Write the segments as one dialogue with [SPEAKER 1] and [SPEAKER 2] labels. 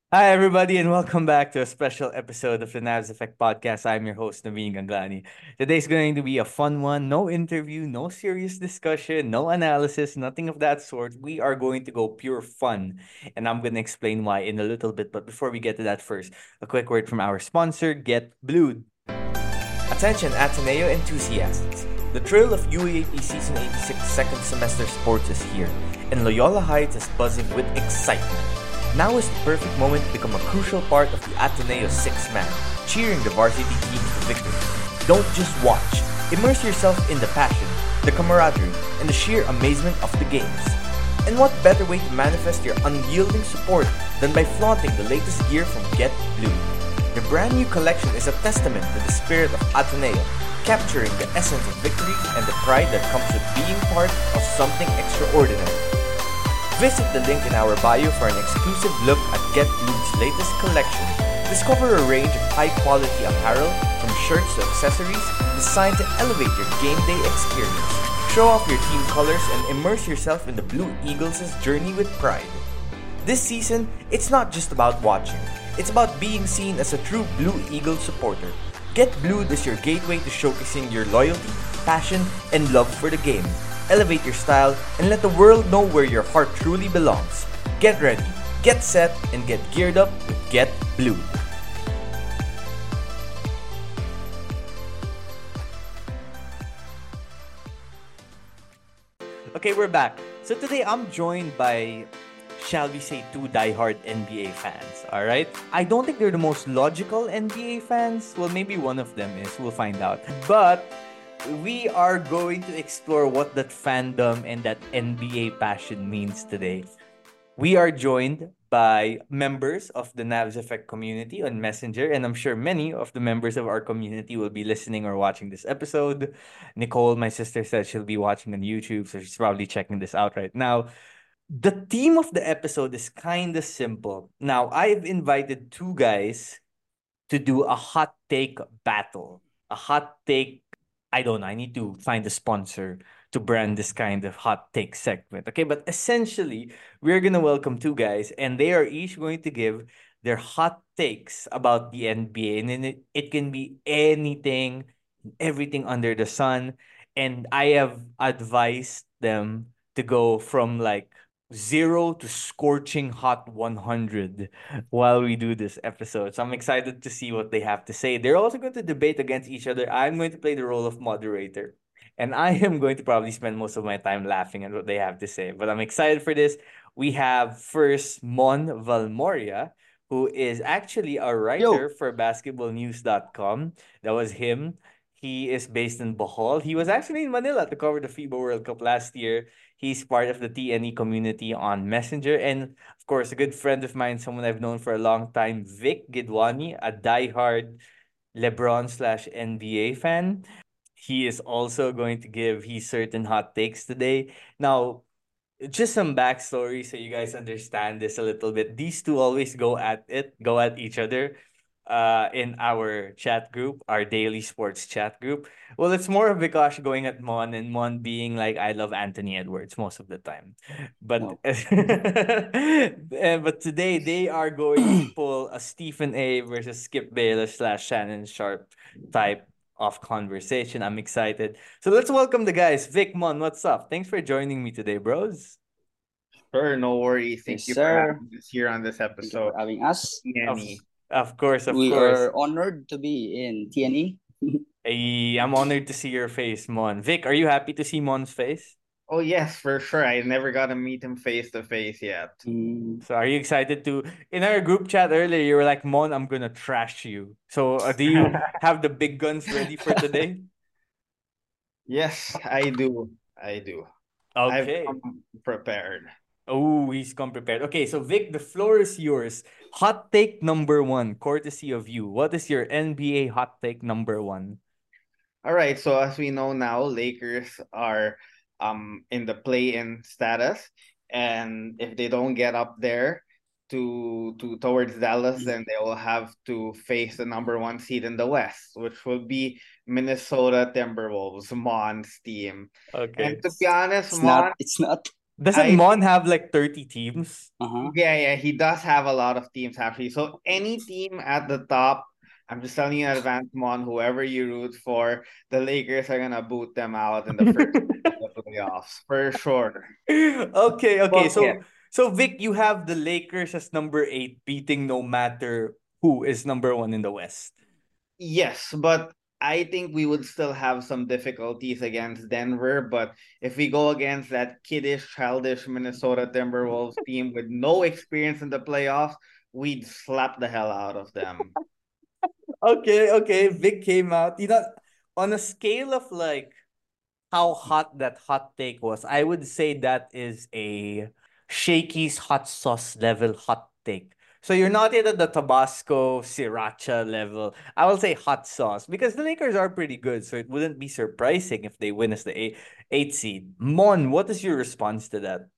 [SPEAKER 1] Hi, everybody, and welcome back to a special episode of the Navs Effect Podcast. I'm your host, Naveen Ganglani. Today's going to be a fun one. No interview, no serious discussion, no analysis, nothing of that sort. We are going to go pure fun, and I'm going to explain why in a little bit. But before we get to that, first, a quick word from our sponsor, Get Blued.
[SPEAKER 2] Attention Ateneo enthusiasts! The thrill of UAAP Season 86 second semester sports is here, and Loyola Heights is buzzing with excitement. Now is the perfect moment to become a crucial part of the Ateneo six-man, cheering the varsity team to victory. Don't just watch. Immerse yourself in the passion, the camaraderie, and the sheer amazement of the games. And what better way to manifest your unyielding support than by flaunting the latest gear from Get Blue? The brand new collection is a testament to the spirit of Ateneo, capturing the essence of victory and the pride that comes with being part of something extraordinary. Visit the link in our bio for an exclusive look at Get Blue's latest collection. Discover a range of high-quality apparel, from shirts to accessories, designed to elevate your game day experience. Show off your team colors and immerse yourself in the Blue Eagles' journey with pride. This season, it's not just about watching. It's about being seen as a true Blue Eagle supporter. Get Blued is your gateway to showcasing your loyalty, passion, and love for the game. Elevate your style and let the world know where your heart truly belongs. Get ready, get set, and get geared up with Get Blued.
[SPEAKER 1] Okay, we're back. So today I'm joined by, shall we say, two diehard NBA fans. All right. I don't think they're the most logical NBA fans. Well, maybe one of them is. We'll find out. But we are going to explore what that fandom and that NBA passion means today. We are joined by members of the Navs Effect community on Messenger, and I'm sure many of the members of our community will be listening or watching this episode. Nicole, my sister, said she'll be watching on YouTube, so she's probably checking this out right now. The theme of the episode is kind of simple. Now, I've invited two guys to do a hot take battle. A hot take, I don't know, I need to find a sponsor to brand this kind of hot take segment. Okay, but essentially, we're going to welcome two guys, and they are each going to give their hot takes about the NBA. And then it can be anything, everything under the sun. And I have advised them to go from like 0 to scorching hot 100 while we do this episode. So I'm excited to see what they have to say. They're also going to debate against each other. I'm going to play the role of moderator. And I am going to probably spend most of my time laughing at what they have to say. But I'm excited for this. We have first Mon Valmoria, who is actually a writer
[SPEAKER 3] Yo,
[SPEAKER 1] for basketballnews.com. That was him. He is based in Bohol. He was actually in Manila to cover the FIBA World Cup last year. He's part of the TNE community on Messenger. And of course, a good friend of mine, someone I've known for a long time, Vic Gidwani, a diehard LeBron slash NBA fan. He is also going to give his certain hot takes today. Now, just some backstory so you guys understand this a little bit. These two always go at each other in our chat group, our daily sports chat group. Well, it's more of Vikash going at Mon and Mon being like, I love Anthony Edwards most of the time. But
[SPEAKER 3] no.
[SPEAKER 1] but today they are going to pull a Stephen A versus Skip Bayless slash Shannon Sharp type of conversation. I'm excited. So let's welcome the guys. Vic, Mon, what's up? Thanks for joining me today, bros.
[SPEAKER 4] Sure, no worries.
[SPEAKER 3] Yes,
[SPEAKER 4] Thank you for
[SPEAKER 3] sir.
[SPEAKER 4] having us here on this
[SPEAKER 3] Thank you
[SPEAKER 4] episode,
[SPEAKER 3] for having us.
[SPEAKER 1] Of
[SPEAKER 4] Annie.
[SPEAKER 1] of course, of
[SPEAKER 3] We
[SPEAKER 1] course.
[SPEAKER 3] are honored to be in TNE.
[SPEAKER 1] Hey, I'm honored to see your face, Mon. Vic, are you happy to see Mon's face?
[SPEAKER 4] Oh yes, for sure. I never got to meet him face to face yet.
[SPEAKER 1] So are you excited to in our group chat earlier you were like, Mon, I'm gonna trash you. So do you have the big guns ready for today?
[SPEAKER 4] Yes, I do. I do. I've
[SPEAKER 1] Okay.
[SPEAKER 4] come prepared.
[SPEAKER 1] Oh, he's come prepared. Okay, so Vic, the floor is yours. Hot take number one, courtesy of you. What is your NBA hot take number one?
[SPEAKER 4] All right, so as we know now, Lakers are in the play-in status, and if they don't get up there to towards Dallas, then they will have to face the number one seed in the West, which will be Minnesota Timberwolves, Mon's team. And
[SPEAKER 1] Okay.
[SPEAKER 4] to be honest,
[SPEAKER 3] It's not.
[SPEAKER 4] Mon,
[SPEAKER 3] It's not.
[SPEAKER 1] Doesn't
[SPEAKER 4] I
[SPEAKER 1] Mon have like 30 teams?
[SPEAKER 3] Uh-huh.
[SPEAKER 4] Yeah, he does have a lot of teams actually. So any team at the top, I'm just telling you in advance, Mon, whoever you root for, the Lakers are gonna boot them out in the first of the playoffs for sure.
[SPEAKER 1] Okay, okay.
[SPEAKER 4] But yeah,
[SPEAKER 1] So Vic, you have the Lakers as number 8 beating no matter who is number 1 in the West.
[SPEAKER 4] yes, but I think we would still have some difficulties against Denver. But if we go against that kiddish, childish Minnesota Timberwolves team with no experience in the playoffs, we'd slap the hell out of them.
[SPEAKER 1] Okay, okay. Vic came out. On a scale of like how hot that hot take was, I would say that is a Shakey's hot sauce level hot take. So you're not yet at the Tabasco sriracha level. I will say hot sauce because the Lakers are pretty good, so it wouldn't be surprising if they win as the eight seed. Mon, what is your response to that?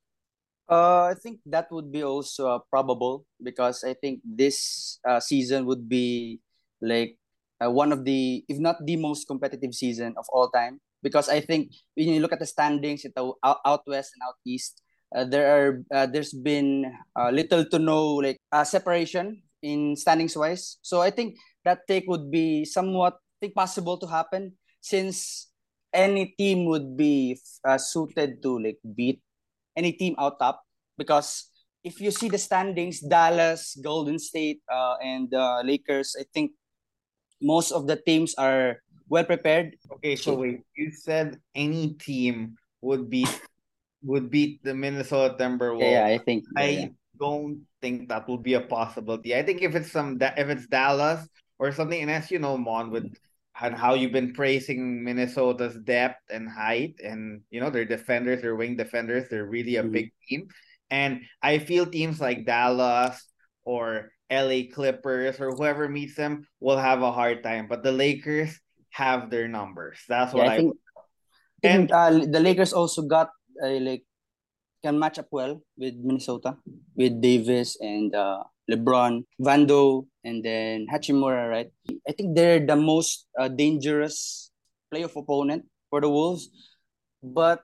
[SPEAKER 3] I think that would be also probable because I think this season would be like one of the, if not the most competitive season of all time. Because I think when you look at the standings at the out west and out east, there's been little to no like separation in standings wise. So I think that take would be somewhat think possible to happen since any team would be suited to like beat any team out top because if you see the standings, Dallas, Golden State, and Lakers, I think most of the teams are well prepared.
[SPEAKER 4] Okay, so wait, you said any team would beat the Minnesota
[SPEAKER 3] Yeah,
[SPEAKER 4] Timberwolves.
[SPEAKER 3] I think yeah.
[SPEAKER 4] I don't think that would be a possibility. I think if it's Dallas or something, and as you know, Mon, with and how you've been praising Minnesota's depth and height, and their defenders, their wing defenders, they're really a
[SPEAKER 3] Mhm.
[SPEAKER 4] big team. And I feel teams like Dallas or LA Clippers or whoever meets them will have a hard time. But the Lakers have their numbers. That's
[SPEAKER 3] Yeah,
[SPEAKER 4] what
[SPEAKER 3] I
[SPEAKER 4] I
[SPEAKER 3] think
[SPEAKER 4] and
[SPEAKER 3] the Lakers also got like can match up well with Minnesota with Davis and LeBron, Vando, and then Hachimura. Right, I think they're the most dangerous playoff opponent for the Wolves. But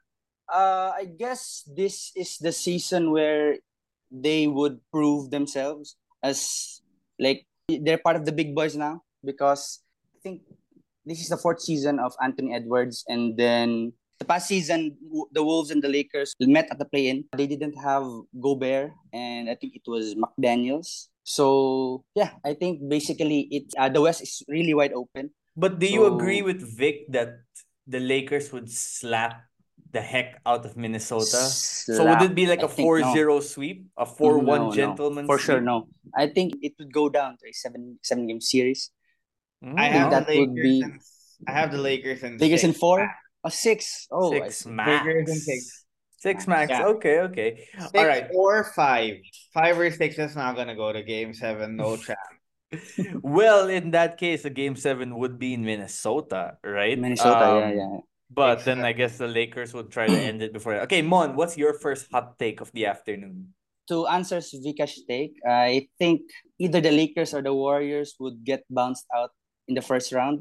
[SPEAKER 3] I guess this is the season where they would prove themselves as like they're part of the big boys now because I think this is the fourth season of Anthony Edwards, and then the past season the Wolves and the Lakers met at the play-in. They didn't have Gobert, and I think it was McDaniel's. So yeah, I think basically the West is really wide open.
[SPEAKER 1] But do you agree
[SPEAKER 3] So
[SPEAKER 1] with Vic that the Lakers would slap the heck out of Minnesota? So would
[SPEAKER 3] slap.
[SPEAKER 1] it be like
[SPEAKER 3] I
[SPEAKER 1] a
[SPEAKER 3] think no.
[SPEAKER 1] 4-0 sweep? A
[SPEAKER 3] Mhm,
[SPEAKER 1] 4-1
[SPEAKER 3] no,
[SPEAKER 1] gentleman
[SPEAKER 3] for sure
[SPEAKER 1] sweep?
[SPEAKER 3] no. I think it would go down to a seven game series.
[SPEAKER 4] I
[SPEAKER 3] I think
[SPEAKER 4] have the
[SPEAKER 1] Mm,
[SPEAKER 3] that would
[SPEAKER 4] Lakers
[SPEAKER 3] be
[SPEAKER 4] and I have the Lakers in
[SPEAKER 3] Lakers in
[SPEAKER 4] six.
[SPEAKER 3] four or six. Oh, I
[SPEAKER 1] 6
[SPEAKER 3] see.
[SPEAKER 4] Lakers in six.
[SPEAKER 1] max. 6
[SPEAKER 3] Max.
[SPEAKER 1] max.
[SPEAKER 4] Yeah,
[SPEAKER 1] Okay, okay. All
[SPEAKER 4] six
[SPEAKER 1] right.
[SPEAKER 4] or five. 5 or 6 is not gonna go to game seven. No chance.
[SPEAKER 1] Well, in that case, a game 7 would be in Minnesota, right?
[SPEAKER 3] Minnesota, yeah, yeah.
[SPEAKER 1] But then I
[SPEAKER 4] Exactly.
[SPEAKER 1] guess the Lakers would try to end it before. Okay, Mon, what's your first hot take of the afternoon?
[SPEAKER 3] To answer Vikash take, I think either the Lakers or the Warriors would get bounced out in the first round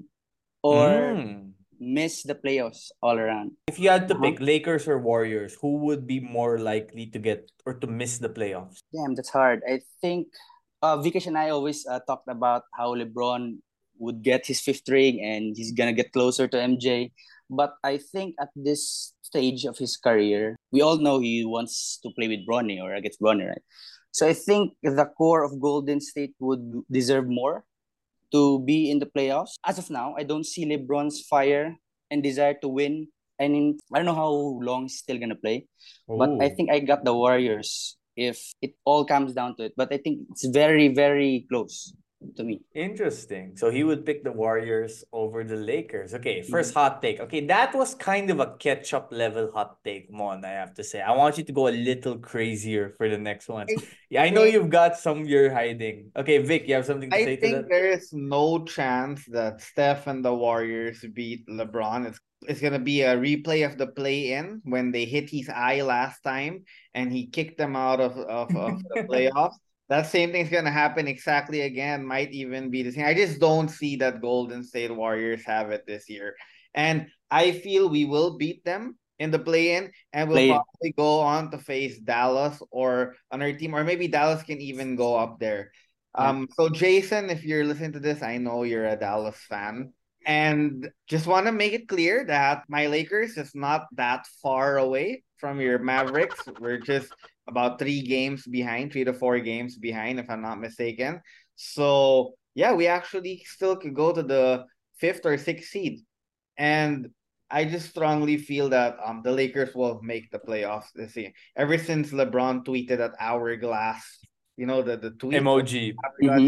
[SPEAKER 3] or
[SPEAKER 1] Mm.
[SPEAKER 3] miss the playoffs all around.
[SPEAKER 1] If you had to
[SPEAKER 3] Uh-huh.
[SPEAKER 1] pick Lakers or Warriors, who would be more likely to get or to miss the playoffs?
[SPEAKER 3] Damn, that's hard. I think Vikash and I always talked about how LeBron would get his fifth ring and he's gonna get closer to MJ. But I think at this stage of his career, we all know he wants to play with Bronny or against Bronny, right? So I think the core of Golden State would deserve more to be in the playoffs. As of now, I don't see LeBron's fire and desire to win. I mean, I don't know how long he's still gonna play, but I
[SPEAKER 1] Oh.
[SPEAKER 3] think I got the Warriors if it all comes down to it. But I think it's very, very close to me.
[SPEAKER 1] Interesting. So he would pick the Warriors over the Lakers. Okay, first
[SPEAKER 3] Mhm.
[SPEAKER 1] hot take. Okay, that was kind of a catch-up level hot take, Mon, I have to say. I want you to go a little crazier for the next ones.
[SPEAKER 4] I
[SPEAKER 1] Yeah, I know
[SPEAKER 4] think
[SPEAKER 1] you've got some you're hiding. Okay, Vic, you have something to
[SPEAKER 4] I
[SPEAKER 1] say to
[SPEAKER 4] think
[SPEAKER 1] that?
[SPEAKER 4] there is no chance that Steph and the Warriors beat LeBron. It's gonna be a replay of the play-in when they hit his eye last time and he kicked them out of the playoffs. That same thing's gonna happen exactly again. Might even be the same. I just don't see that Golden State Warriors have it this year, and I feel we will beat them. in the play-in, and we'll
[SPEAKER 3] Play-in.
[SPEAKER 4] probably go on to face Dallas or another team, or maybe Dallas can even go up there. So Jason, if you're listening to this, I know you're a Dallas fan. And just want to make it clear that my Lakers is not that far away from your Mavericks. We're just about 3 games behind, 3 to 4 games behind, if I'm not mistaken. So yeah, we actually still could go to the fifth or sixth seed. And I just strongly feel that the Lakers will make the playoffs this year. Ever since LeBron tweeted at Hourglass, the tweet
[SPEAKER 1] Emoji.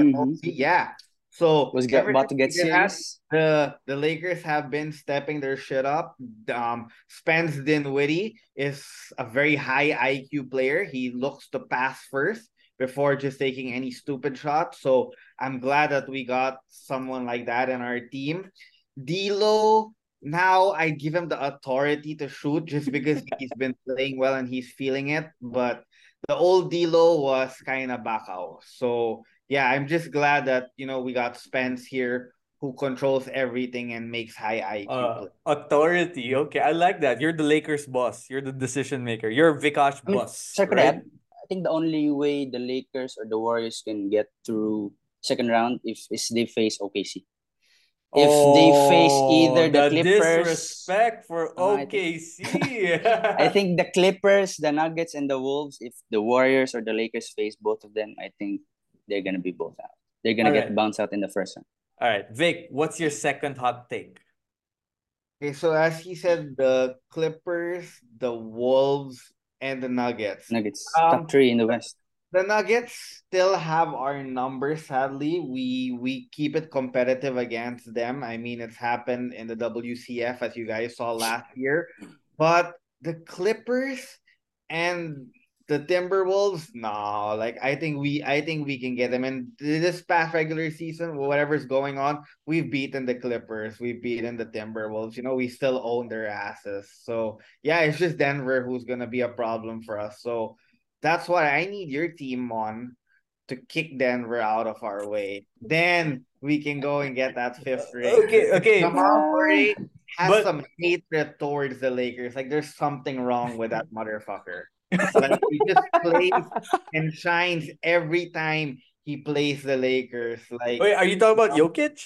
[SPEAKER 4] yeah. So
[SPEAKER 3] Was
[SPEAKER 4] ever
[SPEAKER 3] about
[SPEAKER 4] since
[SPEAKER 3] to
[SPEAKER 4] he
[SPEAKER 3] get
[SPEAKER 4] did that,
[SPEAKER 3] serious.
[SPEAKER 4] the Lakers have been stepping their shit up. Spence Dinwiddie is a very high IQ player. He looks to pass first before just taking any stupid shot. So I'm glad that we got someone like that in our team. D'Lo, now I give him the authority to shoot just because he's been playing well and he's feeling it. But the old D'Lo was kind of backout. So yeah, I'm just glad that we got Spence here who controls everything and makes high IQ play.
[SPEAKER 1] Authority. Okay, I like that. You're the Lakers boss. You're the decision maker. You're Vikash
[SPEAKER 3] I mean,
[SPEAKER 1] boss,
[SPEAKER 3] sorry, could I
[SPEAKER 1] right?
[SPEAKER 3] add? I think the only way the Lakers or the Warriors can get through second round is they face OKC. If they face either the
[SPEAKER 1] The
[SPEAKER 3] Clippers,
[SPEAKER 1] disrespect for
[SPEAKER 3] I think
[SPEAKER 1] OKC.
[SPEAKER 3] I think the Clippers, the Nuggets, and the Wolves. If the Warriors or the Lakers face both of them, I think they're gonna be both out. They're gonna
[SPEAKER 1] All
[SPEAKER 3] get
[SPEAKER 1] right.
[SPEAKER 3] bounced out in the first round.
[SPEAKER 1] All right, Vic, what's your second hot take?
[SPEAKER 4] Okay, so as he said, the Clippers, the Wolves, and the Nuggets.
[SPEAKER 3] Nuggets
[SPEAKER 4] Um,
[SPEAKER 3] top three in the West.
[SPEAKER 4] The Nuggets still have our numbers, sadly. We keep it competitive against them. I mean, it's happened in the WCF as you guys saw last year. But the Clippers and the Timberwolves, no, like I think we can get them. And this past regular season, whatever's going on, we've beaten the Clippers, we've beaten the Timberwolves. We still own their asses. So yeah, it's just Denver who's gonna be a problem for us. So that's why I need your team on to kick Denver out of our way. Then we can go and get that fifth ring.
[SPEAKER 1] Okay.
[SPEAKER 4] Jamal Murray has
[SPEAKER 1] But
[SPEAKER 4] some hatred towards the Lakers. Like there's something wrong with that motherfucker. Like he just plays and shines every time he plays the Lakers. Like
[SPEAKER 1] wait, are you talking about Jokic?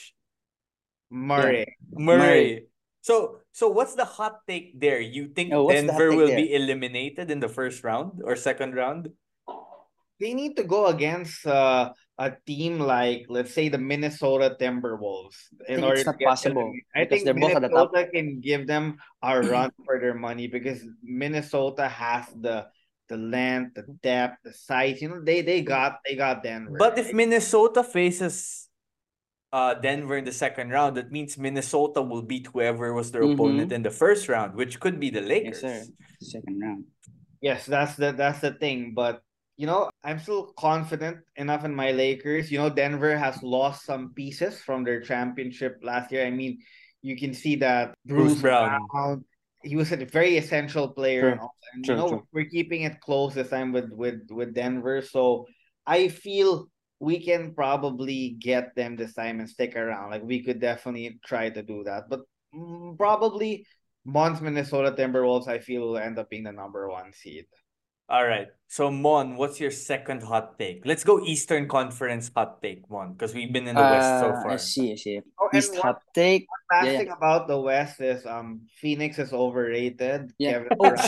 [SPEAKER 4] Murray.
[SPEAKER 1] Murray. So what's the hot take there? You think
[SPEAKER 3] Oh, what's the hot
[SPEAKER 1] Denver
[SPEAKER 3] take
[SPEAKER 1] will
[SPEAKER 3] there?
[SPEAKER 1] be eliminated in the first round or second round?
[SPEAKER 4] They need to go against a team like, let's say, the Minnesota Timberwolves
[SPEAKER 3] I
[SPEAKER 4] in
[SPEAKER 3] think
[SPEAKER 4] order
[SPEAKER 3] it's
[SPEAKER 4] to
[SPEAKER 3] not
[SPEAKER 4] get
[SPEAKER 3] possible
[SPEAKER 4] I
[SPEAKER 3] because
[SPEAKER 4] think
[SPEAKER 3] they're both at the top.
[SPEAKER 4] Minnesota can give them a run for their money because Minnesota has the length, the depth, the size. They got Denver.
[SPEAKER 1] But if Minnesota faces Denver in the second round, that means Minnesota will beat whoever was their opponent in the first round, which could be the
[SPEAKER 3] Yes, sir.
[SPEAKER 1] Lakers.
[SPEAKER 3] Second round.
[SPEAKER 4] Yes, that's the thing. But I'm still confident enough in my Lakers. Denver has lost some pieces from their championship last year. I mean, you can see that
[SPEAKER 1] Bruce
[SPEAKER 4] Bruce
[SPEAKER 1] Brown.
[SPEAKER 4] Brown, he was a very essential player,
[SPEAKER 3] True.
[SPEAKER 4] and all. And
[SPEAKER 3] True.
[SPEAKER 4] we're keeping it close this time with Denver. So I feel we can probably get them this time and stick around. Like we could definitely try to do that, but probably Mons Minnesota Timberwolves, I feel, will end up being the number 1 seed.
[SPEAKER 1] All right. So Mon, what's your second hot take? Let's go Eastern Conference hot take, Mon, because we've been in the West so
[SPEAKER 3] I
[SPEAKER 1] far.
[SPEAKER 3] see.
[SPEAKER 4] Oh, and
[SPEAKER 3] East hot take.
[SPEAKER 4] last
[SPEAKER 3] Yeah.
[SPEAKER 4] thing about the West is Phoenix is overrated.
[SPEAKER 3] Yeah.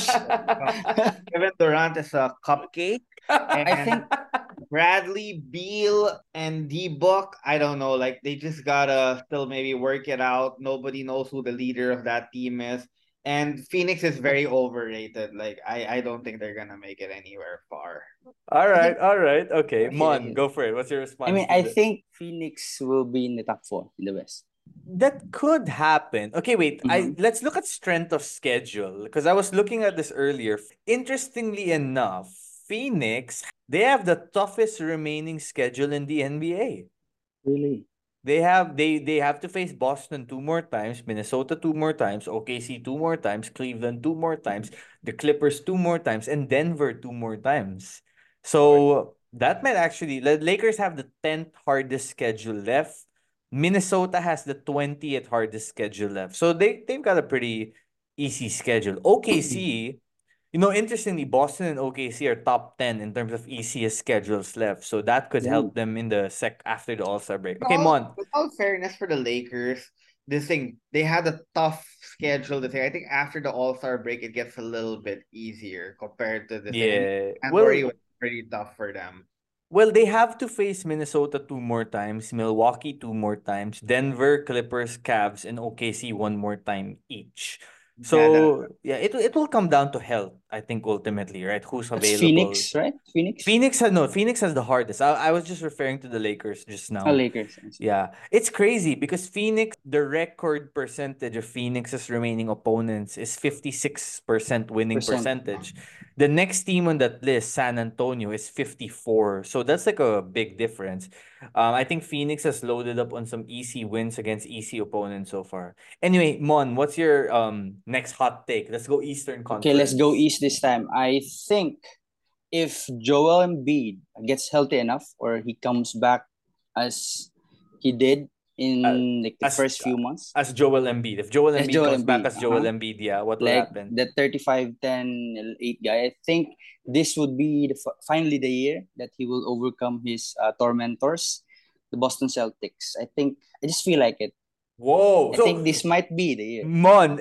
[SPEAKER 4] Kevin Durant is a cupcake.
[SPEAKER 3] I think
[SPEAKER 4] Bradley Beal and D-Book, I don't know, like they just gotta still maybe work it out. Nobody knows who the leader of that team is. And Phoenix is very overrated. Like I don't think they're gonna make it anywhere far.
[SPEAKER 1] All right. Okay.
[SPEAKER 3] Okay,
[SPEAKER 1] Mon,
[SPEAKER 3] okay.
[SPEAKER 1] go for it. What's your response?
[SPEAKER 3] I mean,
[SPEAKER 1] to
[SPEAKER 3] I
[SPEAKER 1] this?
[SPEAKER 3] think Phoenix will be in the top 4 in the West.
[SPEAKER 1] That could happen. Okay, wait. Let's look at strength of schedule because I was looking at this earlier. Interestingly enough, Phoenix, they have the toughest remaining schedule in the NBA.
[SPEAKER 3] Really?
[SPEAKER 1] They have to face Boston 2 more times, Minnesota 2 more times, OKC 2 more times, Cleveland 2 more times, the Clippers 2 more times, and Denver 2 more times. So that might actually Lakers have the 10th hardest schedule left. Minnesota has the 20th hardest schedule left. So they've got a pretty easy schedule. OKC, interestingly, Boston and OKC are top 10 in terms of easiest schedules left. So that could
[SPEAKER 3] Ooh.
[SPEAKER 1] help them in the after the All-Star break.
[SPEAKER 4] With
[SPEAKER 1] Okay, Mon.
[SPEAKER 4] all fairness for the Lakers, they had a tough schedule this year. I think after the All-Star break, it gets a little bit easier compared to this thing. I mean,
[SPEAKER 1] Yeah.
[SPEAKER 4] January was pretty tough for them.
[SPEAKER 1] Well, they have to face Minnesota 2 more times, Milwaukee 2 more times, Denver, Clippers, Cavs, and OKC 1 more time each.
[SPEAKER 4] Yeah,
[SPEAKER 1] So yeah, it will come down to health, I think, ultimately, right? Who's
[SPEAKER 3] That's
[SPEAKER 1] available?
[SPEAKER 3] Phoenix, right? Phoenix?
[SPEAKER 1] Phoenix has the hardest. I was just referring to the Lakers just
[SPEAKER 3] Oh,
[SPEAKER 1] now.
[SPEAKER 3] Lakers. I see.
[SPEAKER 1] Yeah, it's crazy because Phoenix, the record percentage of Phoenix's remaining opponents is 56% winning
[SPEAKER 3] Percent.
[SPEAKER 1] percentage. The next team on that list, San Antonio, is 54. So that's like a big difference. I think Phoenix has loaded up on some easy wins against easy opponents so far. Anyway, Mon, what's your next hot take? Let's go Eastern
[SPEAKER 3] Okay, let's go
[SPEAKER 1] Conference.
[SPEAKER 3] East this time. I think if Joel Embiid gets healthy enough or he comes back as he did
[SPEAKER 1] Uh,
[SPEAKER 3] in like the
[SPEAKER 1] as
[SPEAKER 3] first few months,
[SPEAKER 1] as Joel Embiid. If Joel
[SPEAKER 3] as
[SPEAKER 1] Embiid
[SPEAKER 3] Joel
[SPEAKER 1] comes back
[SPEAKER 3] Embiid,
[SPEAKER 1] as Joel Embiid, yeah, what will
[SPEAKER 3] like
[SPEAKER 1] happen?
[SPEAKER 3] the 35, 10, 8 guy, I think this would be finally the year that he will overcome his tormentors, the Boston Celtics. I just feel like it.
[SPEAKER 1] Whoa.
[SPEAKER 3] I
[SPEAKER 1] So
[SPEAKER 3] think this might be the year,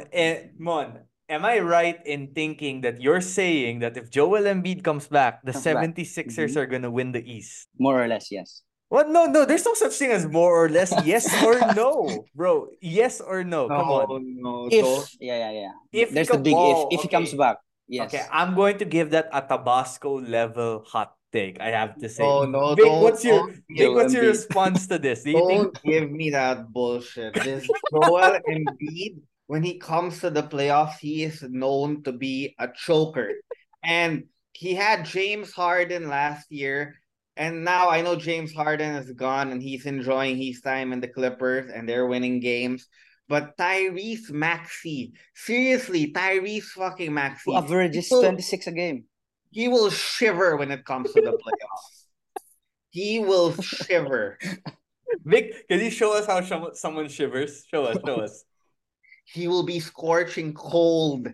[SPEAKER 1] Mon, am I right in thinking that you're saying that if Joel Embiid comes back, the
[SPEAKER 3] comes back.
[SPEAKER 1] 76ers
[SPEAKER 3] Mhm.
[SPEAKER 1] are gonna win the East?
[SPEAKER 3] More or less, yes.
[SPEAKER 1] What? No, no, there's no such thing as more or less. Yes or no, bro. Yes or no. Come on.
[SPEAKER 4] no, don't.
[SPEAKER 3] If yeah.
[SPEAKER 1] If he
[SPEAKER 3] There's the
[SPEAKER 1] come,
[SPEAKER 3] big
[SPEAKER 1] whoa,
[SPEAKER 3] if he comes
[SPEAKER 1] okay.
[SPEAKER 3] back.
[SPEAKER 1] Okay,
[SPEAKER 3] Yes.
[SPEAKER 1] I'm going to give that a Tabasco level hot take. I have to say,
[SPEAKER 4] No,
[SPEAKER 1] Vic, what's your
[SPEAKER 4] don't
[SPEAKER 1] Vic?
[SPEAKER 4] give
[SPEAKER 3] Joel
[SPEAKER 1] What's your
[SPEAKER 3] Embiid.
[SPEAKER 1] response to this? Do you think?
[SPEAKER 4] don't give me that bullshit. This Joel Embiid, when he comes to the playoffs, he is known to be a choker. And he had James Harden last year. And now I know James Harden is gone and he's enjoying his time in the Clippers and they're winning games. But Tyrese Maxey, seriously, Tyrese fucking
[SPEAKER 3] Who
[SPEAKER 4] Maxey,
[SPEAKER 3] averages 26 a game.
[SPEAKER 4] he will shiver when it comes to the playoffs. He will shiver.
[SPEAKER 1] Vic, can you show us how someone shivers? Show us, show us.
[SPEAKER 4] He will be scorching cold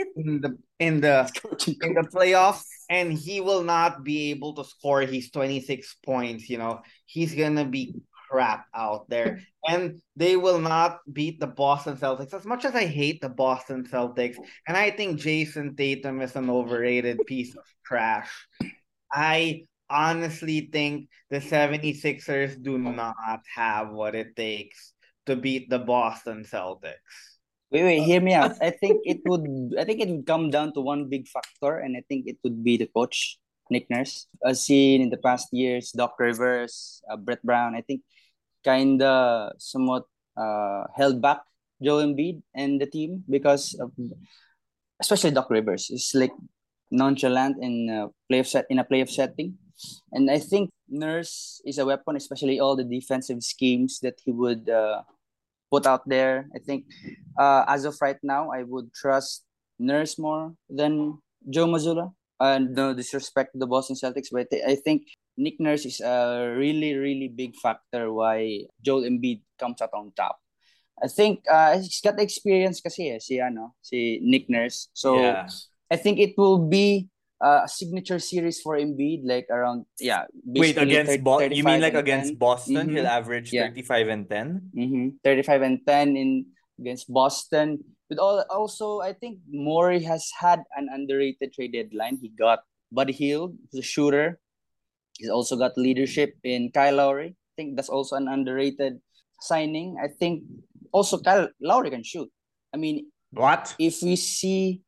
[SPEAKER 4] in the playoffs, and he will not be able to score his 26 points. He's gonna be crap out there, and they will not beat the Boston Celtics. As much as I hate the Boston Celtics, and I think Jason Tatum is an overrated piece of trash, I honestly think the 76ers do not have what it takes to beat the Boston Celtics.
[SPEAKER 3] Wait, hear me out. I think it would come down to one big factor, and I think it would be the coach, Nick Nurse. As seen in the past years, Doc Rivers, Brett Brown, I think kinda somewhat held back Joel Embiid and the team because of especially Doc Rivers. It's like nonchalant in a playoff setting. And I think Nurse is a weapon, especially all the defensive schemes that he would put out there. I think as of right now, I would trust Nurse more than Joe Mazzulla. No disrespect to the Boston Celtics, but I think Nick Nurse is a really, really big factor why Joel Embiid comes out on top. I think he's got the experience kasi si Nick Nurse. So
[SPEAKER 1] Yeah.
[SPEAKER 3] I think it will be a signature series for Embiid, like around
[SPEAKER 1] Wait,
[SPEAKER 3] basically
[SPEAKER 1] You mean
[SPEAKER 3] 35
[SPEAKER 1] like
[SPEAKER 3] and
[SPEAKER 1] against
[SPEAKER 3] 10.
[SPEAKER 1] Boston, he'll
[SPEAKER 3] Mm-hmm.
[SPEAKER 1] average
[SPEAKER 3] Yeah.
[SPEAKER 1] 35 and 10?
[SPEAKER 3] 35 and 10 in against Boston. But also, I think Morey has had an underrated trade deadline. He got Buddy Hield, who's a shooter. He's also got leadership in Kyle Lowry. I think that's also an underrated signing. I think also Kyle Lowry can shoot. I mean,
[SPEAKER 1] What?
[SPEAKER 3] if we see,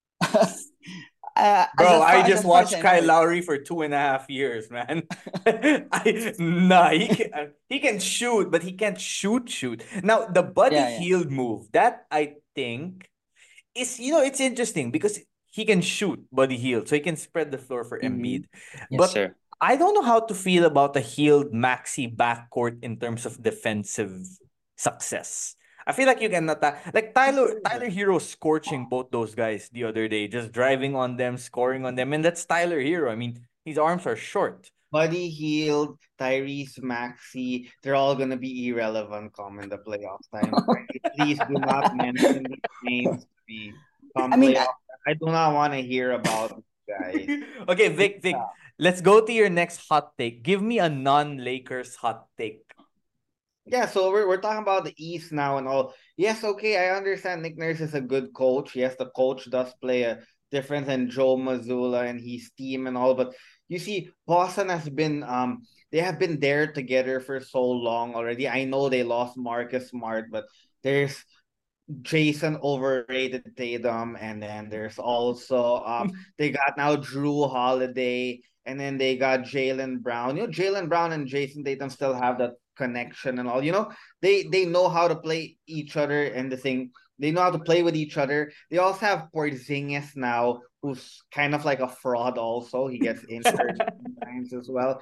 [SPEAKER 1] Bro, I just
[SPEAKER 3] as far as
[SPEAKER 1] watched
[SPEAKER 3] I know
[SPEAKER 1] Kyle
[SPEAKER 3] it,
[SPEAKER 1] Lowry for 2.5 years, man. Nah, he can shoot, but he can't shoot. Now, the Buddy
[SPEAKER 3] yeah.
[SPEAKER 1] Hield move, that I think is, it's interesting because he can shoot Buddy Hield, so he can spread the floor for
[SPEAKER 3] Mm-hmm.
[SPEAKER 1] Embiid.
[SPEAKER 3] Yes,
[SPEAKER 1] But
[SPEAKER 3] sir.
[SPEAKER 1] I don't know how to feel about the Hield Maxi backcourt in terms of defensive success. I feel like you can attack like Tyler Hero scorching both those guys the other day, just driving on them, scoring on them, and that's Tyler Hero. I mean, his arms are short.
[SPEAKER 4] Buddy Hield, Tyrese Maxey, they're all gonna be irrelevant come in the playoff time. Please do not mention the names be come
[SPEAKER 3] I mean,
[SPEAKER 4] playoff. I do not want to hear about it, guys.
[SPEAKER 1] Okay, Vic, let's go to your next hot take. Give me a non-Lakers hot take.
[SPEAKER 4] Yeah, so we're talking about the East now and all. Yes, okay, I understand Nick Nurse is a good coach. Yes, the coach does play a difference in Joe Mazzulla and his team and all, but you see, Boston has been they have been there together for so long already. I know they lost Marcus Smart, but there's Jason overrated Tatum, and then there's also they got now Drew Holiday, and then they got Jaylen Brown. You know, Jaylen Brown and Jason Tatum still have that connection and all. You know, they know how to play each other, and the thing they know how to play with each other. They also have Porzingis now, who's kind of like a fraud. Also, he gets injured sometimes as well.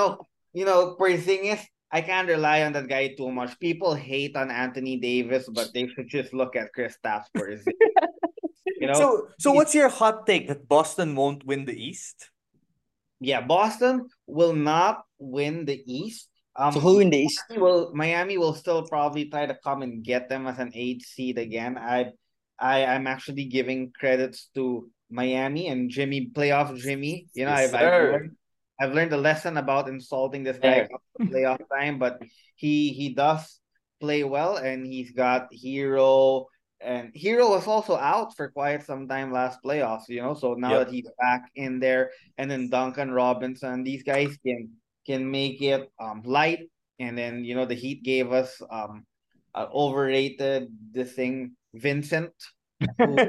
[SPEAKER 4] Porzingis, I can't rely on that guy too much. People hate on Anthony Davis, but they should just look at Kristaps Porzingis.
[SPEAKER 1] So what's your hot take that Boston won't win the East?
[SPEAKER 4] Yeah, Boston will not win the East.
[SPEAKER 3] So who in the East?
[SPEAKER 4] Miami will still probably try to come and get them as an 8 seed again. I'm actually giving credits to Miami and Jimmy, playoff Jimmy.
[SPEAKER 1] Yes,
[SPEAKER 4] I've learned a lesson about insulting this guy at the playoff time, but he does play well, and he's got Hero, and Hero was also out for quite some time last playoffs, so now that he's back in there, and then Duncan Robinson, these guys can make it light, and then the Heat gave us overrated Vincent, who's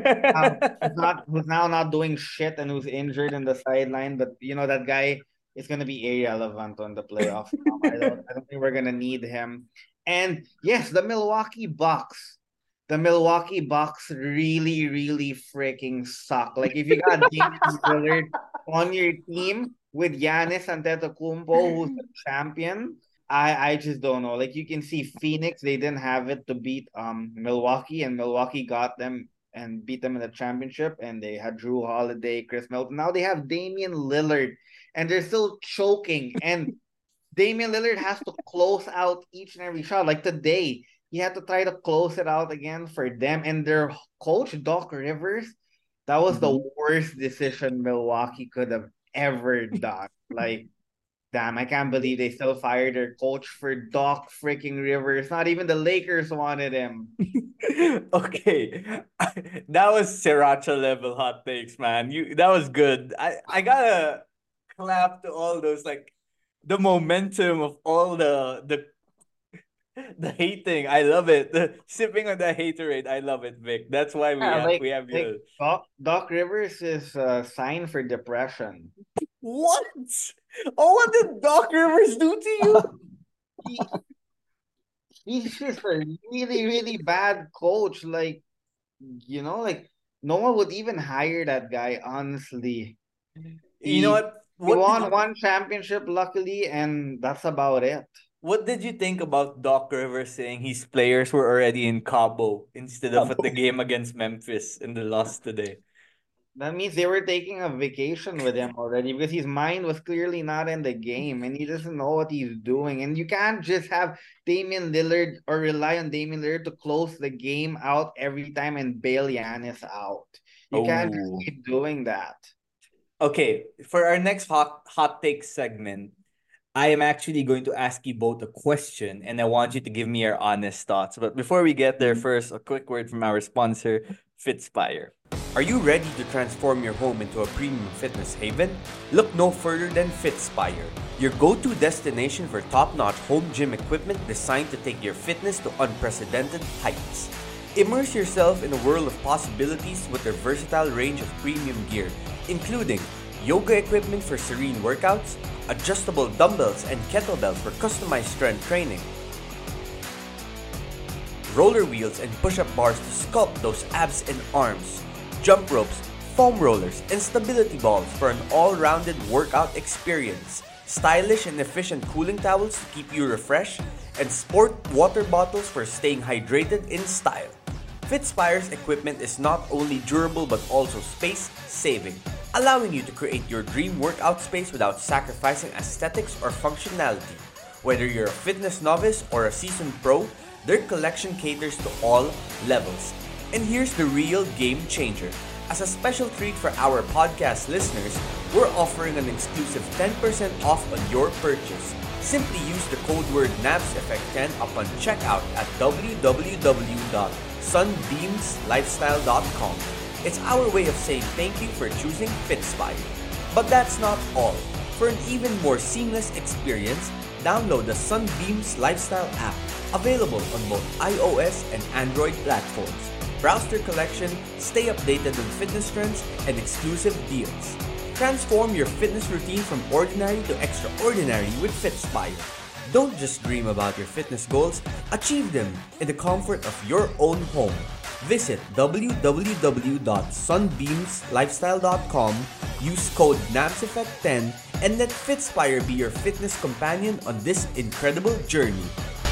[SPEAKER 4] now not doing shit and who's injured in the sideline, but that guy is going to be irrelevant on the playoffs. I don't think we're going to need him. And yes, the Milwaukee Bucks. The Milwaukee Bucks really, really freaking suck. Like, if you got Damian Lillard on your team with Giannis Antetokounmpo, who's the champion, I just don't know. Like, you can see Phoenix, they didn't have it to beat Milwaukee, and Milwaukee got them and beat them in the championship, and they had Drew Holiday, Chris Middleton. Now they have Damian Lillard, and they're still choking, and Damian Lillard has to close out each and every shot. Like today, he had to try to close it out again for them, and their coach, Doc Rivers, that was the worst decision Milwaukee could have ever done. Like, damn, I can't believe they still fired their coach for Doc freaking Rivers. Not even the Lakers wanted him.
[SPEAKER 1] Okay, that was Sriracha level hot takes, man. That was good. I gotta clap to all those, like, the momentum of all the hating. I love it. The sipping on the haterade. I love it, Vic. That's why we have you.
[SPEAKER 4] Doc Rivers is a sign for depression.
[SPEAKER 1] What? Oh, what did Doc Rivers do to you?
[SPEAKER 4] He's just a really, really bad coach. Like, like, no one would even hire that guy, honestly.
[SPEAKER 1] You know what?
[SPEAKER 4] He won one championship, luckily, and that's about it.
[SPEAKER 1] What did you think about Doc Rivers saying his players were already in Cabo instead of at the game against Memphis in the loss today?
[SPEAKER 4] That means they were taking a vacation with him already, because his mind was clearly not in the game, and he doesn't know what he's doing. And you can't just have Damian Lillard or rely on Damian Lillard to close the game out every time and bail Giannis out. You can't just keep doing that.
[SPEAKER 1] Okay, for our next hot take segment, I am actually going to ask you both a question, and I want you to give me your honest thoughts. But before we get there, first, a quick word from our sponsor, Fitspire.
[SPEAKER 2] Are you ready to transform your home into a premium fitness haven? Look no further than Fitspire, your go-to destination for top-notch home gym equipment designed to take your fitness to unprecedented heights. Immerse yourself in a world of possibilities with their versatile range of premium gear, including yoga equipment for serene workouts, adjustable dumbbells and kettlebells for customized strength training, roller wheels and push-up bars to sculpt those abs and arms, jump ropes, foam rollers, and stability balls for an all-rounded workout experience, stylish and efficient cooling towels to keep you refreshed, and sport water bottles for staying hydrated in style. Fitspire's equipment is not only durable but also space-saving, allowing you to create your dream workout space without sacrificing aesthetics or functionality. Whether you're a fitness novice or a seasoned pro, their collection caters to all levels. And here's the real game changer. As a special treat for our podcast listeners, we're offering an exclusive 10% off on your purchase. Simply use the code word NABSEffect10 upon checkout at www.sunbeamslifestyle.com. It's our way of saying thank you for choosing Fitspire. But that's not all. For an even more seamless experience, download the Sunbeams Lifestyle app, available on both iOS and Android platforms. Browse their collection, stay updated on fitness trends and exclusive deals. Transform your fitness routine from ordinary to extraordinary with Fitspire. Don't just dream about your fitness goals, achieve them in the comfort of your own home. Visit www.sunbeamslifestyle.com, use code NABSEffect10, and let Fitspire be your fitness companion on this incredible journey.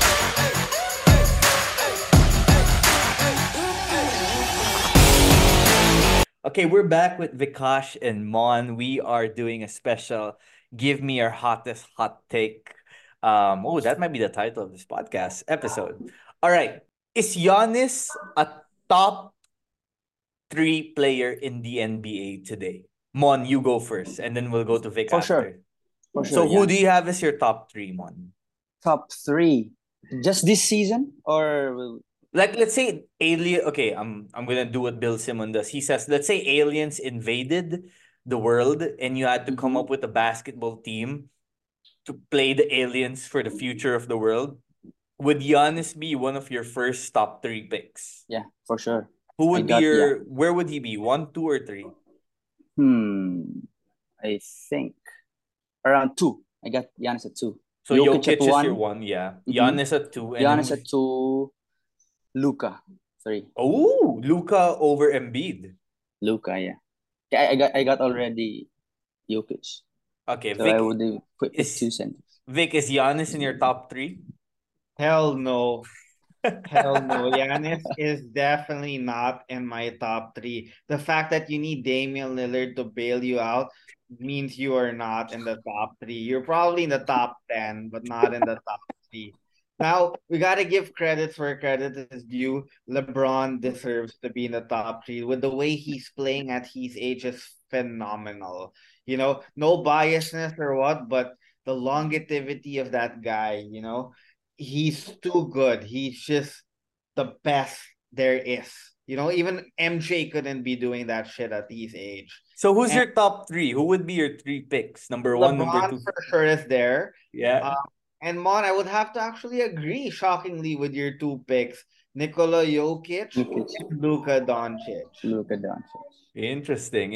[SPEAKER 1] Okay, we're back with Vikash and Mon. We are doing a special Give Me Your Hottest Hot Take. That might be the title of this podcast episode. All right. Is Giannis a top 3 player in the NBA today? Mon, you go first, and then we'll go to Vic
[SPEAKER 3] For
[SPEAKER 1] after.
[SPEAKER 3] sure. For sure.
[SPEAKER 1] So who do
[SPEAKER 3] Giannis.
[SPEAKER 1] you have as your top 3, Mon?
[SPEAKER 3] Top 3? Just this season, or
[SPEAKER 1] Like, let's say alien. Okay, I'm gonna do what Bill Simmons does. He says, let's say aliens invaded the world, and you had to come
[SPEAKER 3] Mhm.
[SPEAKER 1] up with a basketball team to play the aliens for the future of the world. Would Giannis be one of your first top 3 picks?
[SPEAKER 3] yeah, for sure.
[SPEAKER 1] Who
[SPEAKER 3] I
[SPEAKER 1] would be
[SPEAKER 3] got
[SPEAKER 1] your? Where would he be? 1, 2, or 3?
[SPEAKER 3] I think around 2. I got Giannis at 2.
[SPEAKER 1] So
[SPEAKER 3] Jokic at
[SPEAKER 1] Jokic is your
[SPEAKER 3] 1.
[SPEAKER 1] 1, yeah.
[SPEAKER 3] Mhm.
[SPEAKER 1] Giannis at 2, and
[SPEAKER 3] Giannis
[SPEAKER 1] then
[SPEAKER 3] at 2. Luka 3.
[SPEAKER 1] oh, Luka over Embiid.
[SPEAKER 3] Luka, yeah. I got already Jokic.
[SPEAKER 1] Okay,
[SPEAKER 3] So I
[SPEAKER 1] Vic
[SPEAKER 3] would put
[SPEAKER 1] is
[SPEAKER 3] 2 centers.
[SPEAKER 1] Vic is Giannis in your top 3?
[SPEAKER 4] Hell no. Hell no. Giannis is definitely not in my top 3. The fact that you need Damian Lillard to bail you out means you are not in the top 3. You're probably in the top 10, but not in the top 3. Now, we got to give credit where credit is due. LeBron deserves to be in the top 3. With the way he's playing at his age is phenomenal. No biasness or what, but the longevity of that guy, he's too good. He's just the best there is. Even MJ couldn't be doing that shit at his age.
[SPEAKER 1] So who's
[SPEAKER 4] And
[SPEAKER 1] your top 3? Who would be your 3 picks? Number 1, number
[SPEAKER 4] LeBron
[SPEAKER 1] 2.
[SPEAKER 4] for sure is there.
[SPEAKER 1] Yeah.
[SPEAKER 4] And Mon, I would have to actually agree, shockingly, with your 2 picks, Nikola Jokic
[SPEAKER 3] Jokic.
[SPEAKER 4] and Luka Doncic.
[SPEAKER 3] Luka Doncic.
[SPEAKER 1] Interesting.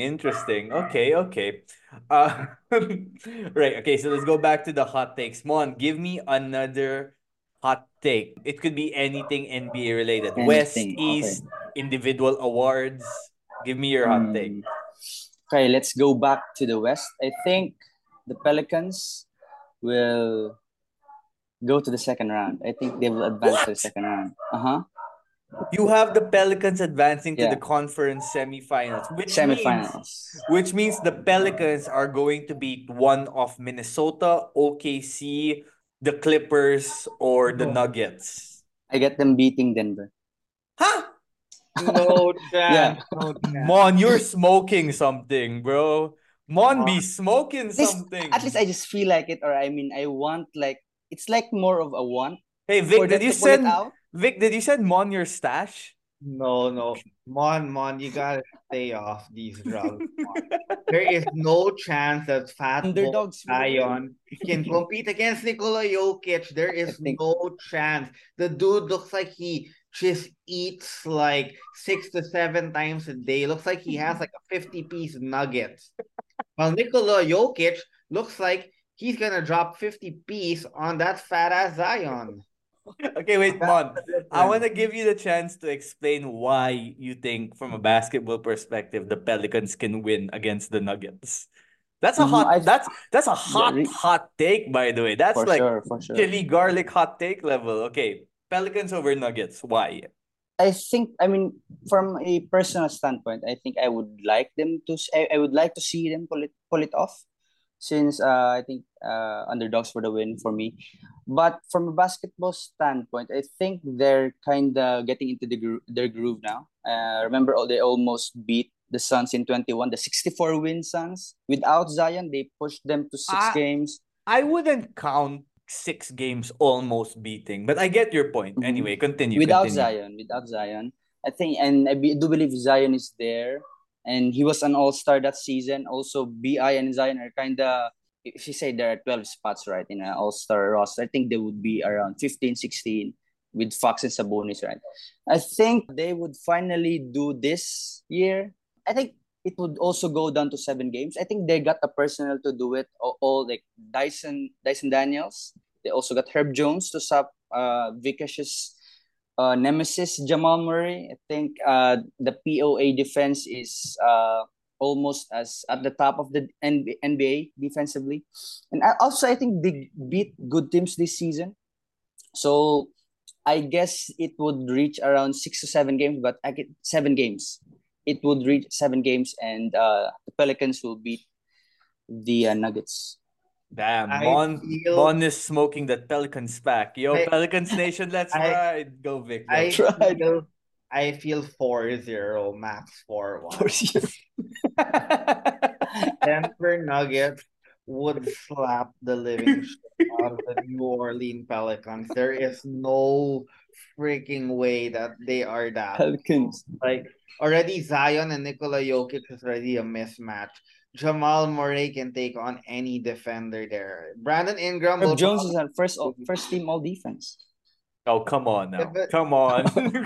[SPEAKER 1] Okay. Uh, right. Okay, so let's go back to the hot takes. Mon, give me another hot take. It could be anything NBA related. West,
[SPEAKER 3] Anything. Okay.
[SPEAKER 1] East, individual awards. Give me your hot take.
[SPEAKER 3] Okay, let's go back to the West. I think the Pelicans will go to the second round. I think they will advance to the second round.
[SPEAKER 1] You have the Pelicans advancing to
[SPEAKER 3] Yeah.
[SPEAKER 1] the conference semifinals,
[SPEAKER 3] Semifinals.
[SPEAKER 1] which means the Pelicans are going to beat one of Minnesota, OKC, the Clippers, or the Nuggets.
[SPEAKER 3] I get them beating Denver.
[SPEAKER 1] Huh?
[SPEAKER 4] No
[SPEAKER 3] Yeah.
[SPEAKER 4] chance. No chance.
[SPEAKER 1] Mon, you're smoking something, bro. Mon be smoking
[SPEAKER 3] At least,
[SPEAKER 1] something.
[SPEAKER 3] at least I just feel like it, or I mean, I want it's like more of a want.
[SPEAKER 1] Hey,
[SPEAKER 3] For
[SPEAKER 1] Vic,
[SPEAKER 3] them
[SPEAKER 1] did you
[SPEAKER 3] to pull it
[SPEAKER 1] send
[SPEAKER 3] out?
[SPEAKER 1] Vic, did you send Mon your stash?
[SPEAKER 4] No. Mon, you gotta stay off these drugs. There is no chance that Fat Boy
[SPEAKER 3] Underdogs.
[SPEAKER 4] Zion can compete against Nikola Jokic. There is
[SPEAKER 3] think-
[SPEAKER 4] no chance. The dude looks like he just eats like 6 to 7 times a day. Looks like he has like a 50-piece nuggets. While Nikola Jokic looks like he's gonna drop 50-piece on that fat ass Zion.
[SPEAKER 1] Okay, wait, Mon. I want to give you the chance to explain why you think, from a basketball perspective, the Pelicans can win against the Nuggets. That's a hot. That's a hot take, by the way. That's
[SPEAKER 3] For
[SPEAKER 1] like
[SPEAKER 3] sure, for sure.
[SPEAKER 1] chili garlic hot take level. Okay, Pelicans over Nuggets. Why?
[SPEAKER 3] I think, I mean, from a personal standpoint, I think I would like them to. I would like to see them pull it off. since I think underdogs for the win for me. But from a basketball standpoint, I think they're kind of getting into their groove now. Remember, they almost beat the Suns in 21, the 64 win Suns. Without Zion, they pushed them to six
[SPEAKER 1] I
[SPEAKER 3] games.
[SPEAKER 1] I wouldn't count 6 games almost beating, but I get your point.
[SPEAKER 3] Mhm.
[SPEAKER 1] Anyway, continue,
[SPEAKER 3] Without
[SPEAKER 1] continue.
[SPEAKER 3] Zion, I think, and do believe Zion is there, and he was an all-star that season. Also, Bi and Zion are kind of, if you say there are 12 spots, right, in an all-star roster, I think they would be around 15, 16 with Fox and Sabonis, right? I think they would finally do this year. I think it would also go down to 7 games. I think they got the personnel to do it. All like Dyson Daniels. They also got Herb Jones to stop Vikash's nemesis Jamal Murray. I think the POA defense is almost as at the top of the NBA defensively, and also I think they beat good teams this season. So I guess it would reach around 6 to 7 games, but I get 7 games. It would reach 7 games, and the Pelicans will beat the Nuggets.
[SPEAKER 1] Damn,
[SPEAKER 4] I feel
[SPEAKER 1] Mon is smoking that Pelicans pack. Yo,
[SPEAKER 4] I
[SPEAKER 1] Pelicans Nation, let's
[SPEAKER 4] I
[SPEAKER 1] ride. Go, Vic, go.
[SPEAKER 4] I
[SPEAKER 3] Right.
[SPEAKER 4] feel I feel 4-0, max 4-1. Denver Nuggets would slap the living shit out of the New Orleans Pelicans. There is no freaking way that they are that.
[SPEAKER 3] Pelicans.
[SPEAKER 4] Like already Zion and Nikola Jokic is already a mismatch. Jamal Murray can take on any defender there. Brandon Ingram will
[SPEAKER 3] Herb Jones is our first team all defense.
[SPEAKER 1] Oh, come on now.
[SPEAKER 4] but
[SPEAKER 1] Come on.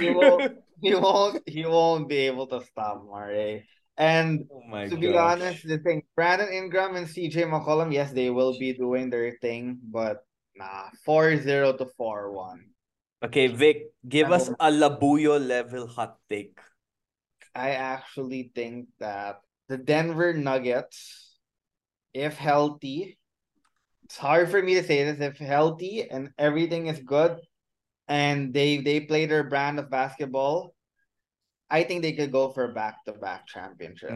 [SPEAKER 4] he won't be able to stop Murray. And
[SPEAKER 1] Oh my
[SPEAKER 4] to be
[SPEAKER 1] gosh.
[SPEAKER 4] honest, the thing, Brandon Ingram and CJ McCollum, yes, they will be doing their thing, but nah, 4-0 to 4-1.
[SPEAKER 1] Okay, Vic, give us a Labuyo level hot take.
[SPEAKER 4] I actually think that the Denver Nuggets, if healthy, it's hard for me to say this, if healthy and everything is good and they play their brand of basketball, I think they could go for back-to-back championships.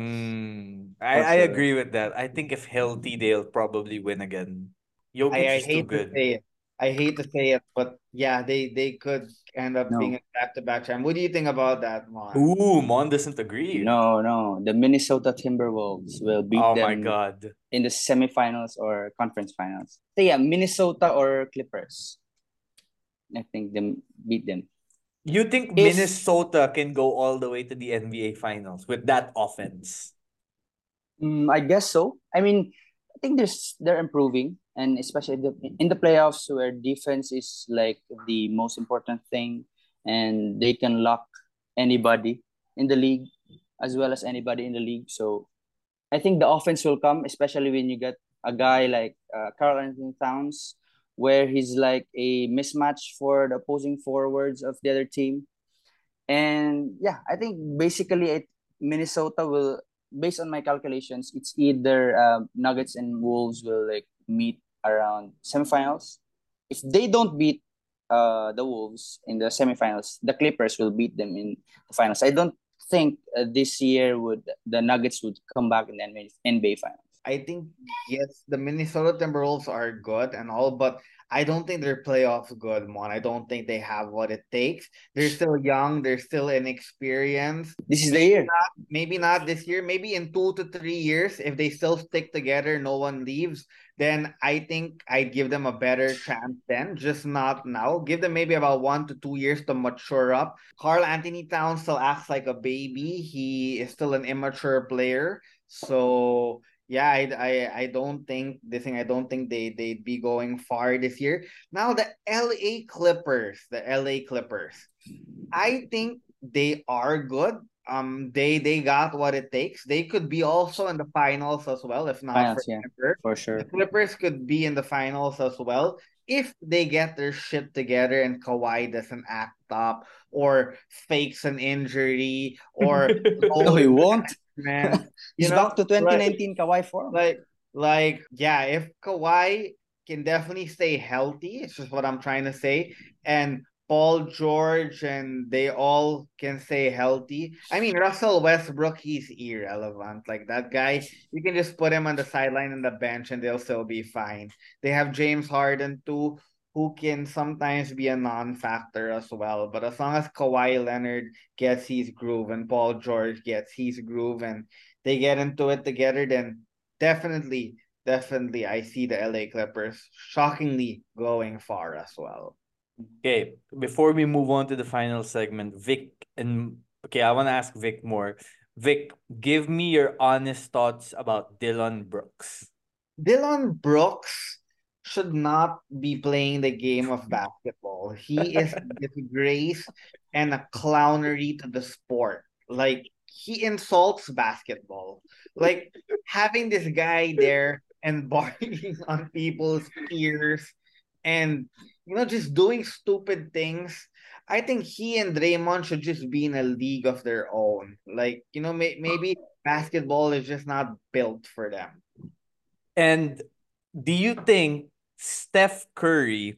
[SPEAKER 1] I
[SPEAKER 3] sure.
[SPEAKER 1] agree with that. I think if healthy, they'll probably win again. Jokic
[SPEAKER 4] I
[SPEAKER 1] is too
[SPEAKER 4] hate to
[SPEAKER 1] good.
[SPEAKER 4] say it. I hate to say it, but yeah, they could end up being a back-to-back champ. What do you think about that, Mon?
[SPEAKER 1] Ooh, Mon doesn't agree.
[SPEAKER 3] No. The Minnesota Timberwolves will beat
[SPEAKER 1] Oh
[SPEAKER 3] them
[SPEAKER 1] my god.
[SPEAKER 3] in the semifinals or conference finals. So yeah, Minnesota or Clippers. I think them beat them.
[SPEAKER 1] You think
[SPEAKER 3] If-
[SPEAKER 1] Minnesota can go all the way to the NBA finals with that offense?
[SPEAKER 3] I guess so. I mean, I think they're improving, and especially in the playoffs where defense is like the most important thing, and they can lock anybody in the league as well as anybody in the league. So I think the offense will come, especially when you get a guy like Karl Anthony Towns, where he's like a mismatch for the opposing forwards of the other team. And yeah, I think basically Minnesota will, based on my calculations, it's either Nuggets and Wolves will like meet around semifinals. If they don't beat the Wolves in the semifinals, the Clippers will beat them in the finals. I don't think this year would the Nuggets would come back in the NBA finals.
[SPEAKER 4] I think yes, the Minnesota Timberwolves are good and all, but I don't think they're playoff good, Mon. I don't think they have what it takes. They're still young, they're still inexperienced.
[SPEAKER 3] This is the year.
[SPEAKER 4] Maybe not this year, maybe in 2 to 3 years, if they still stick together, no one leaves, then I think I'd give them a better chance then, just not now. Give them maybe about 1 to 2 years to mature up. Karl Anthony Towns still acts like a baby. He is still an immature player. So yeah, I don't think this thing. I don't think they'd be going far this year. Now the LA Clippers, I think they are good. They got what it takes. They could be also in the finals as well, if not
[SPEAKER 3] Finals,
[SPEAKER 4] for
[SPEAKER 3] yeah,
[SPEAKER 4] Denver.
[SPEAKER 3] for sure.
[SPEAKER 4] The Clippers could be in the finals as well if they get their shit together and Kawhi doesn't act up or fakes an injury or
[SPEAKER 3] No, he won't.
[SPEAKER 4] man.
[SPEAKER 3] He's back to 2019 Kawhi form.
[SPEAKER 4] Yeah, if Kawhi can definitely stay healthy, it's just what I'm trying to say, and Paul George and they all can stay healthy. I mean, Russell Westbrook, he's irrelevant. Like that guy, you can just put him on the sideline and the bench and they'll still be fine. They have James Harden too, who can sometimes be a non-factor as well. But as long as Kawhi Leonard gets his groove and Paul George gets his groove and they get into it together, then definitely, definitely I see the LA Clippers shockingly going far as well.
[SPEAKER 1] Okay, before we move on to the final segment, Vic and okay, I want to ask Vic more. Vic, give me your honest thoughts about Dylan Brooks.
[SPEAKER 4] Dylan Brooks should not be playing the game of basketball. He is a disgrace and a clownery to the sport. Like, he insults basketball. Like, having this guy there and barking on people's ears and, just doing stupid things. I think he and Draymond should just be in a league of their own. Like, maybe basketball is just not built for them.
[SPEAKER 1] And do you think Steph Curry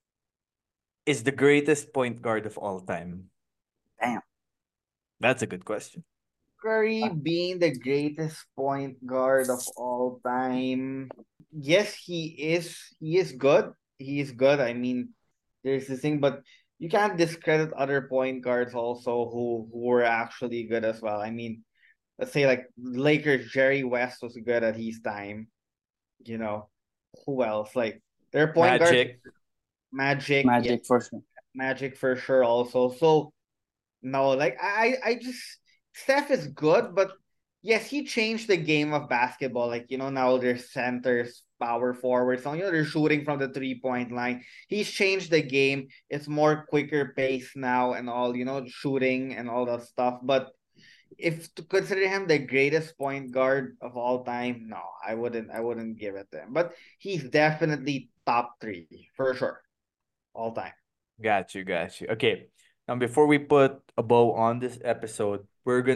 [SPEAKER 1] is the greatest point guard of all time?
[SPEAKER 3] Damn.
[SPEAKER 1] That's a good question.
[SPEAKER 4] Curry being the greatest point guard of all time. Yes, he is. He is good. He is good. I mean, there's this thing, but you can't discredit other point guards also who were actually good as well. I mean, let's say like Lakers, Jerry West was good at his time. Who else? Like their point guards,
[SPEAKER 1] Magic.
[SPEAKER 4] Magic,
[SPEAKER 3] Magic
[SPEAKER 4] yeah,
[SPEAKER 3] for sure.
[SPEAKER 4] Magic for sure also. So no, like I just Steph is good, but yes, he changed the game of basketball. Like, now there's centers, power forwards, so they're shooting from the 3-point line. He's changed the game. It's more quicker pace now and all, shooting and all that stuff. But if to consider him the greatest point guard of all time, no, I wouldn't give it to him. But he's definitely top 3 for sure. All time.
[SPEAKER 1] Got you. Okay. Now, before we put a bow on this episode,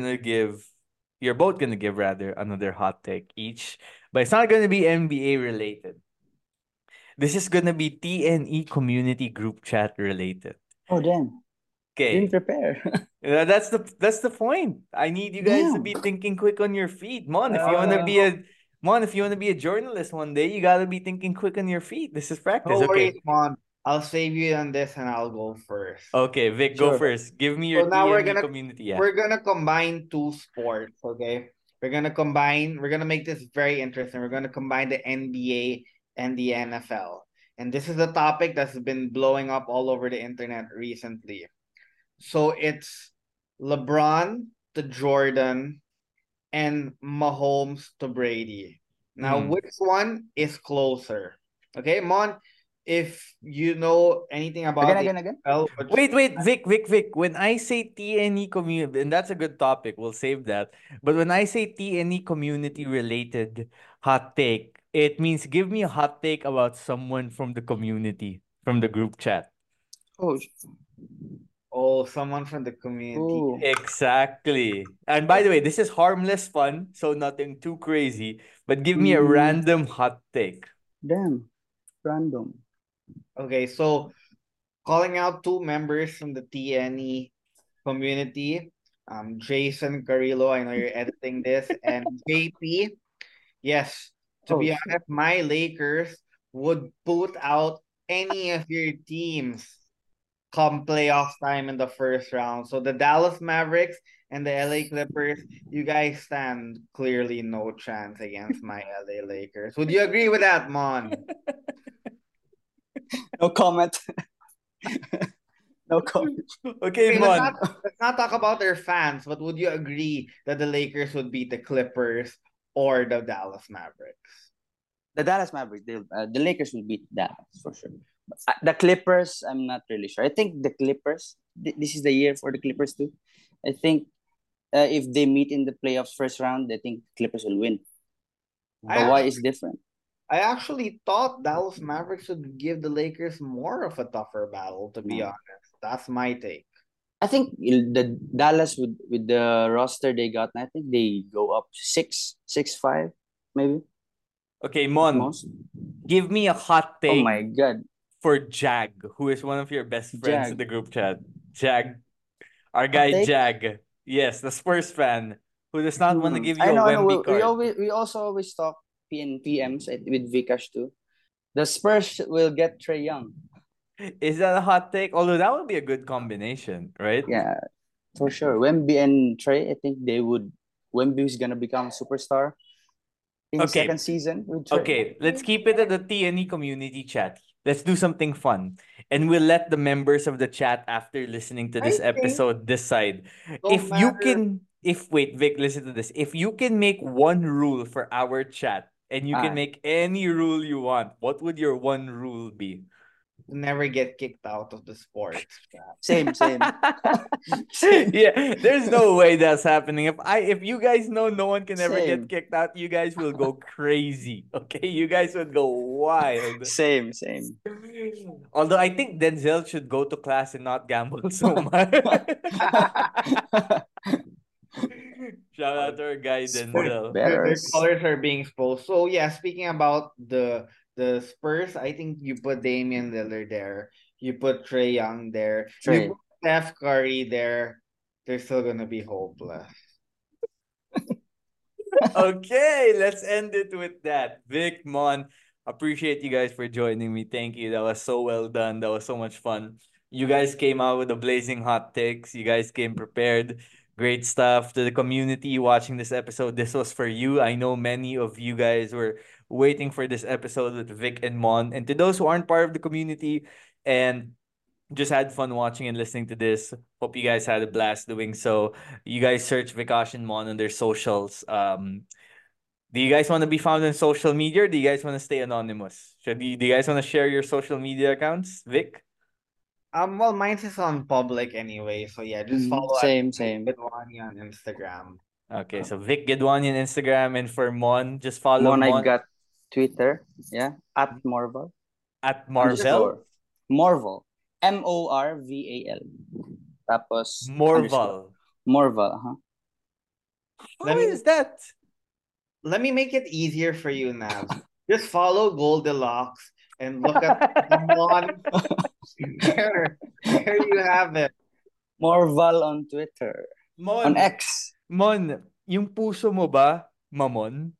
[SPEAKER 1] you're both gonna give rather another hot take each, but it's not gonna be NBA related. This is gonna be TNE community group chat related.
[SPEAKER 3] Oh, damn.
[SPEAKER 1] Okay.
[SPEAKER 3] Didn't prepare.
[SPEAKER 1] That's the point. I need you guys to
[SPEAKER 3] Damn.
[SPEAKER 1] be thinking quick on your feet. Mon, if you wanna be a journalist one day, you gotta be thinking quick on your feet. This is practice.
[SPEAKER 4] No
[SPEAKER 1] Okay.
[SPEAKER 4] worries, Mon. I'll save you on this and I'll go first.
[SPEAKER 1] Okay, Vic, go
[SPEAKER 3] Sure.
[SPEAKER 1] first. Give me your
[SPEAKER 4] So now
[SPEAKER 1] TNE community. Yeah.
[SPEAKER 4] we're gonna combine 2 sports, okay? We're gonna make this very interesting. We're gonna combine the NBA and the NFL. And this is a topic that's been blowing up all over the internet recently. So it's LeBron to Jordan and Mahomes to Brady. Now, which one is closer? Okay, Mon, if you know anything about
[SPEAKER 3] Again.
[SPEAKER 4] NFL,
[SPEAKER 1] Wait, Vic. When I say TNE community, and that's a good topic, we'll save that. But when I say TNE community related hot take, it means give me a hot take about someone from the community, from the group chat.
[SPEAKER 4] Oh, someone from the community.
[SPEAKER 3] Oh.
[SPEAKER 1] Exactly. And by the way, this is harmless fun, so nothing too crazy. But give me a random hot take.
[SPEAKER 3] Damn. Random.
[SPEAKER 4] Okay, so calling out 2 members from the TNE community, Jason Carrillo, I know you're editing this, and JP. Yes, to be honest, my Lakers would put out any of your teams come playoff time in the first round. So the Dallas Mavericks and the LA Clippers, you guys stand clearly no chance against my LA Lakers. Would you agree with that, Mon?
[SPEAKER 3] No comment. No comment.
[SPEAKER 1] Okay,
[SPEAKER 4] Okay,
[SPEAKER 1] Mon.
[SPEAKER 4] let's not talk about their fans, but would you agree that the Lakers would beat the Clippers or the Dallas Mavericks?
[SPEAKER 3] The Dallas Mavericks, the Lakers will beat Dallas for sure. The Clippers, I'm not really sure. I think the Clippers, this is the year for the Clippers too. I think if they meet in the playoffs first round, I think Clippers will win. Kawhi is different.
[SPEAKER 4] I actually thought Dallas Mavericks would give the Lakers more of a tougher battle, to be honest. That's my take.
[SPEAKER 3] I think the Dallas with the roster they got, I think they go up 6-5, maybe.
[SPEAKER 1] Okay, Mon, give me a hot take.
[SPEAKER 3] Oh my God.
[SPEAKER 1] for Jag, who is one of your best friends in
[SPEAKER 3] Jag.
[SPEAKER 1] the group chat. Jag, our
[SPEAKER 3] Hot
[SPEAKER 1] guy
[SPEAKER 3] take?
[SPEAKER 1] Jag. Yes, the Spurs fan who does not want to give you
[SPEAKER 3] I
[SPEAKER 1] a
[SPEAKER 3] know, I know.
[SPEAKER 1] Wemby card.
[SPEAKER 3] We also always talk PMs with Vikash too. The Spurs will get Trey Young.
[SPEAKER 1] Is that a hot take? Although that would be a good combination, right?
[SPEAKER 3] Yeah, for sure. Wemby and Trey, I think they would. Wemby is gonna become a superstar in his second
[SPEAKER 1] Okay.
[SPEAKER 3] season with Trey.
[SPEAKER 1] Okay, let's keep it at the TNE community chat. Let's do something fun. And we'll let the members of the chat after listening to
[SPEAKER 4] I
[SPEAKER 1] this
[SPEAKER 4] think
[SPEAKER 1] episode decide.
[SPEAKER 4] don't matter.
[SPEAKER 1] Wait, Vic, listen to this. If you can make one rule for our chat and you can
[SPEAKER 3] Ah,
[SPEAKER 1] make any rule you want, what would your one rule be?
[SPEAKER 4] Never get kicked out of the sports.
[SPEAKER 3] same.
[SPEAKER 1] Yeah, there's no way that's happening. If you guys know no one can ever get
[SPEAKER 3] Same.
[SPEAKER 1] kicked out, you guys will go crazy. Okay, you guys would go wild.
[SPEAKER 3] Same.
[SPEAKER 1] Although I think Denzel should go to class and not gamble so much. Shout out to our guy
[SPEAKER 3] Sport
[SPEAKER 1] Denzel.
[SPEAKER 4] Their
[SPEAKER 3] betters.
[SPEAKER 4] colors are being exposed. So yeah, speaking about the Spurs, I think you put Damian Lillard there. You put Trey Young there.
[SPEAKER 3] Trey.
[SPEAKER 4] You put Steph Curry there. They're still gonna be hopeless.
[SPEAKER 1] Okay, let's end it with that. Vic, Mon, appreciate you guys for joining me. Thank you. That was so well done. That was so much fun. You guys came out with the blazing hot takes. You guys came prepared. Great stuff. To the community watching this episode, this was for you. I know many of you guys were waiting for this episode with Vic and Mon. And to those who aren't part of the community and just had fun watching and listening to this. Hope you guys had a blast doing so. You guys search Vikash and Mon on their socials. Do you guys want to be found on social media or do you guys want to stay anonymous? Do you guys want to share your social media accounts, Vic?
[SPEAKER 4] Well, mine is on public anyway, so yeah, just follow
[SPEAKER 3] Same.
[SPEAKER 4] Bitwani on Instagram.
[SPEAKER 1] Okay, so Vic Gedwani on Instagram, and for Mon, just follow
[SPEAKER 3] Mon, I
[SPEAKER 1] Mon
[SPEAKER 3] got Twitter. Yeah, at Marvel.
[SPEAKER 1] at Marvel.
[SPEAKER 3] Underscore. Marvel. Morval. Tapos underscore.
[SPEAKER 1] Morval.
[SPEAKER 3] Morval.
[SPEAKER 1] How
[SPEAKER 4] Let me-
[SPEAKER 1] is that?
[SPEAKER 4] Let me make it easier for you, Nav. Just follow Goldilocks and look at someone. There you have it.
[SPEAKER 3] Marvel on Twitter.
[SPEAKER 1] Mon,
[SPEAKER 3] On X.
[SPEAKER 1] Mon, yung puso mo ba, mamon?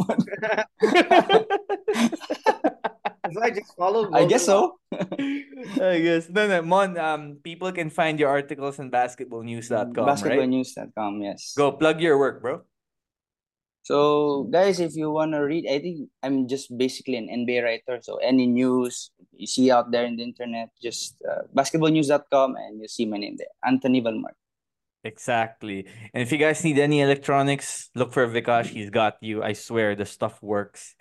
[SPEAKER 4] So I just follow
[SPEAKER 3] I guess so.
[SPEAKER 1] I guess. No, Mon, people can find your articles on basketballnews.com, right?
[SPEAKER 3] Basketballnews.com, yes.
[SPEAKER 1] Go plug your work, bro.
[SPEAKER 3] So, guys, if you want to read, I think I'm just basically an NBA writer. So, any news you see out there in the internet, just basketballnews.com and you see my name there, Anthony Valmar.
[SPEAKER 1] Exactly. And if you guys need any electronics, look for Vikash. He's got you. I swear the stuff works.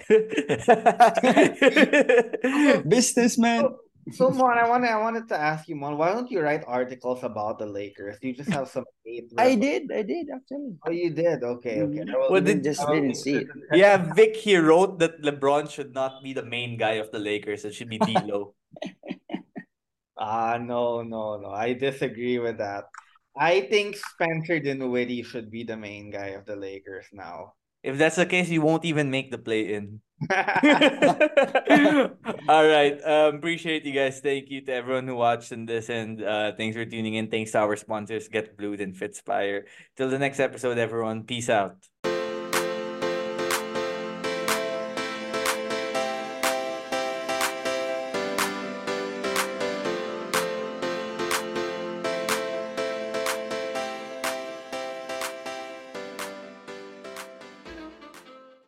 [SPEAKER 3] Businessman.
[SPEAKER 4] So Mon, I wanted to ask you, Mon, why don't you write articles about the Lakers? You just have some hate.
[SPEAKER 3] I did actually.
[SPEAKER 4] Oh, you did? Okay.
[SPEAKER 3] Mhm.
[SPEAKER 1] Well,
[SPEAKER 3] You just didn't see it.
[SPEAKER 1] Yeah, Vic, he wrote that LeBron should not be the main guy of the Lakers. It should be D'Lo.
[SPEAKER 4] No. I disagree with that. I think Spencer Dinwiddie should be the main guy of the Lakers now.
[SPEAKER 1] If that's the case, you won't even make the play-in. All right. Appreciate you guys. Thank you to everyone who watched in this, and thanks for tuning in. Thanks to our sponsors, Get Blued and Fitspire. Till the next episode, everyone. Peace out.